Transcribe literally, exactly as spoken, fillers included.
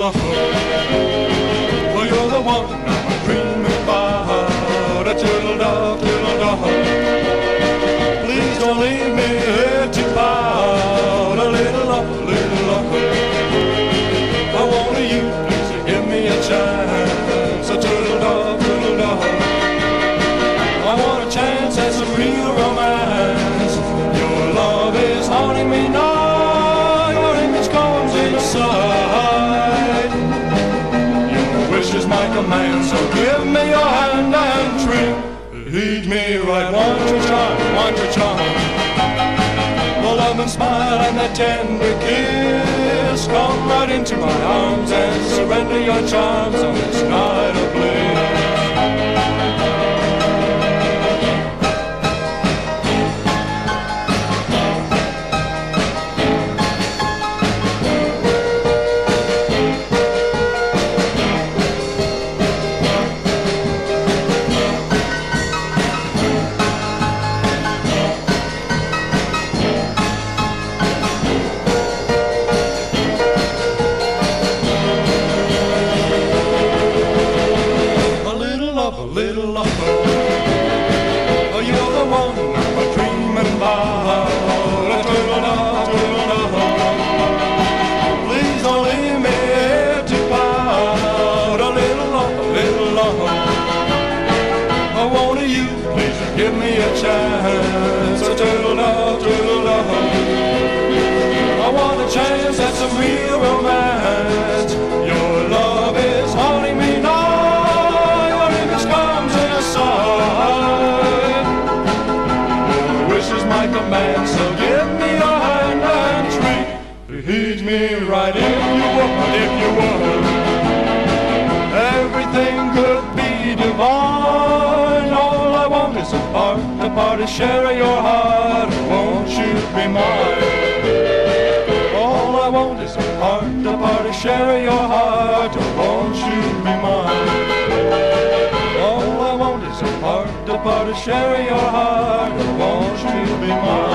love. Well, you're the one I'm dreaming about. A turtle dove, turtle dove. Please don't leave me here to pout. A little love, a little love. I want you, please give me a chance. A turtle dove, turtle dove. I want a chance at some real romance. Your love is haunting me now. Your image comes inside. Your wish is my command, so give me your hand and treat lead me right. Want your charm, want your charm. The love and smile and that tender kiss. Come right into my arms and surrender your charms on this night of bliss. A little lover, oh, you're the one I'm a dreaming about. A turtle dove, turtle dove. Please don't leave me here to pout. A little love, a little love. I want you, please give me a chance. A turtle dove, turtle dove. I want a chance at some real romance. Your love is haunting me now. My command, so give me your hand and treat lead me right. If you would, if you would, everything could be divine. All I want is a part, a part to share your heart. Won't you be mine? All I want is a part, a part to share your heart. Won't you be mine? All I want is a part, a part to share your heart. Won't you be mine?